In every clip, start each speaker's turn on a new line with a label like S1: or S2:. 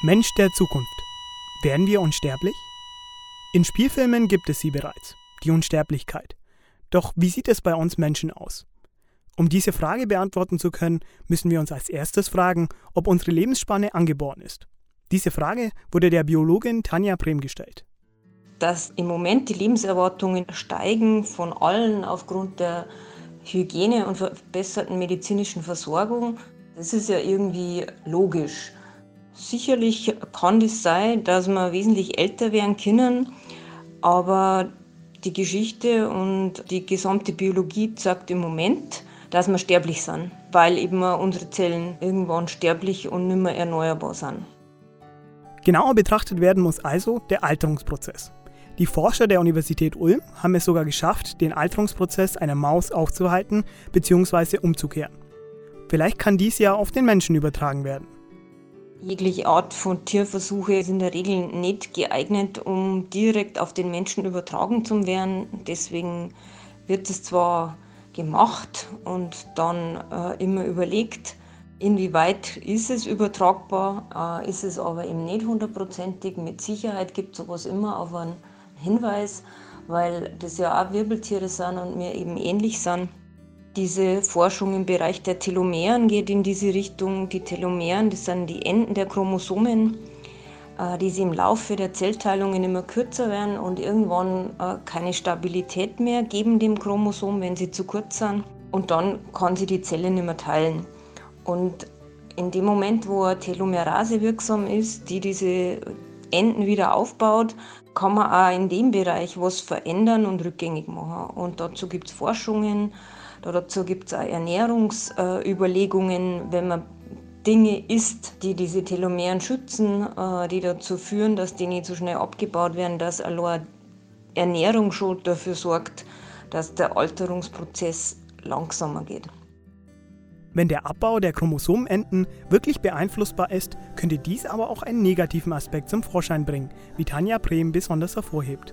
S1: Mensch der Zukunft. Werden wir unsterblich? In Spielfilmen gibt es sie bereits, die Unsterblichkeit. Doch wie sieht es bei uns Menschen aus? Um diese Frage beantworten zu können, müssen wir uns als erstes fragen, ob unsere Lebensspanne angeboren ist. Diese Frage wurde der Biologin Tanja Brehm gestellt.
S2: Dass im Moment die Lebenserwartungen steigen von allen aufgrund der Hygiene und verbesserten medizinischen Versorgung, das ist ja irgendwie logisch. Sicherlich kann es sein, dass wir wesentlich älter werden können, aber die Geschichte und die gesamte Biologie zeigt im Moment, dass wir sterblich sind, weil eben unsere Zellen irgendwann sterblich und nicht mehr erneuerbar sind.
S1: Genauer betrachtet werden muss also der Alterungsprozess. Die Forscher der Universität Ulm haben es sogar geschafft, den Alterungsprozess einer Maus aufzuhalten bzw. umzukehren. Vielleicht kann dies ja auf den Menschen übertragen werden.
S2: Jegliche Art von Tierversuche ist in der Regel nicht geeignet, um direkt auf den Menschen übertragen zu werden. Deswegen wird es zwar gemacht und dann immer überlegt, inwieweit ist es übertragbar, ist es aber eben nicht hundertprozentig. Mit Sicherheit gibt es sowas immer auf einen Hinweis, weil das ja auch Wirbeltiere sind und mir eben ähnlich sind. Diese Forschung im Bereich der Telomeren geht in diese Richtung. Die Telomeren, das sind die Enden der Chromosomen, die sie im Laufe der Zellteilungen immer kürzer werden und irgendwann keine Stabilität mehr geben dem Chromosom, wenn sie zu kurz sind. Und dann kann sie die Zelle nicht mehr teilen. Und in dem Moment, wo eine Telomerase wirksam ist, die diese Enden wieder aufbaut, kann man auch in dem Bereich was verändern und rückgängig machen. Und dazu gibt es Forschungen. Dazu gibt es auch Ernährungsüberlegungen, wenn man Dinge isst, die diese Telomeren schützen, die dazu führen, dass die nicht so schnell abgebaut werden, dass allein Ernährung schon dafür sorgt, dass der Alterungsprozess langsamer geht.
S1: Wenn der Abbau der Chromosomenenden wirklich beeinflussbar ist, könnte dies aber auch einen negativen Aspekt zum Vorschein bringen, wie Tanja Brehm besonders hervorhebt.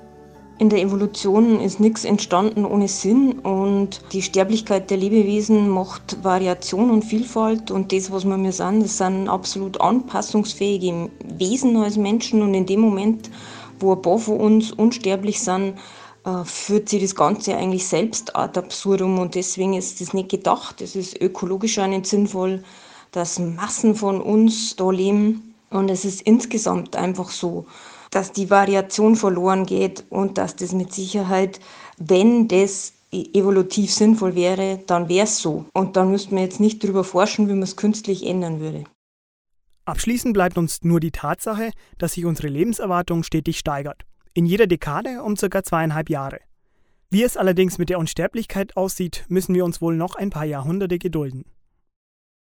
S2: In der Evolution ist nichts entstanden ohne Sinn und die Sterblichkeit der Lebewesen macht Variation und Vielfalt und das, was wir sind, das sind absolut anpassungsfähige Wesen als Menschen und in dem Moment, wo ein paar von uns unsterblich sind, führt sich das Ganze eigentlich selbst ad absurdum und deswegen ist das nicht gedacht. Es ist ökologisch auch nicht sinnvoll, dass Massen von uns da leben und es ist insgesamt einfach so, dass die Variation verloren geht und dass das mit Sicherheit, wenn das evolutiv sinnvoll wäre, dann wäre es so. Und dann müssten wir jetzt nicht darüber forschen, wie man es künstlich ändern würde.
S1: Abschließend bleibt uns nur die Tatsache, dass sich unsere Lebenserwartung stetig steigert. In jeder Dekade um ca. 2,5 Jahre. Wie es allerdings mit der Unsterblichkeit aussieht, müssen wir uns wohl noch ein paar Jahrhunderte gedulden.